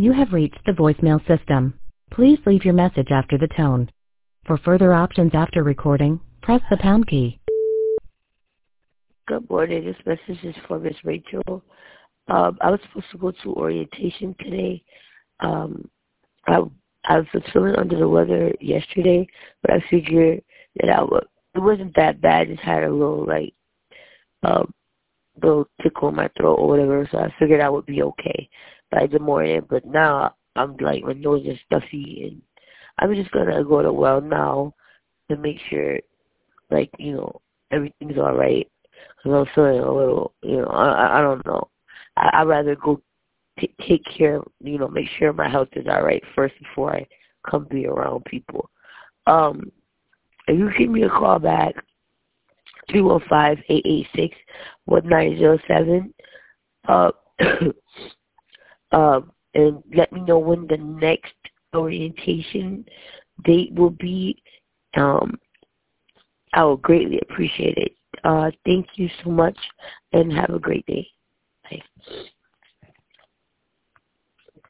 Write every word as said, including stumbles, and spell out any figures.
You have reached the voicemail system. Please leave your message after the tone. For further options after recording, press the pound key. Good morning. This message is for Miss Rachel. Um, I was supposed to go to orientation today. Um, I, I was feeling under the weather yesterday, but I figured that I would. It wasn't that bad. I just had a little like um, little tickle in my throat or whatever, so I figured I would be okay by the morning. But now I'm like my nose is stuffy, and I'm just gonna go to well now to make sure, like you know, everything's all right. Cause I'm feeling a little, you know, I I don't know. I I'd rather go t- take care, of, you know, make sure my health is all right first before I come be around people. Um, if you give me a call back, three one five, eight eight six, one nine zero seven, uh, um, and let me know when the next orientation date will be. Um, I would greatly appreciate it. Uh, thank you so much, and have a great day. Bye.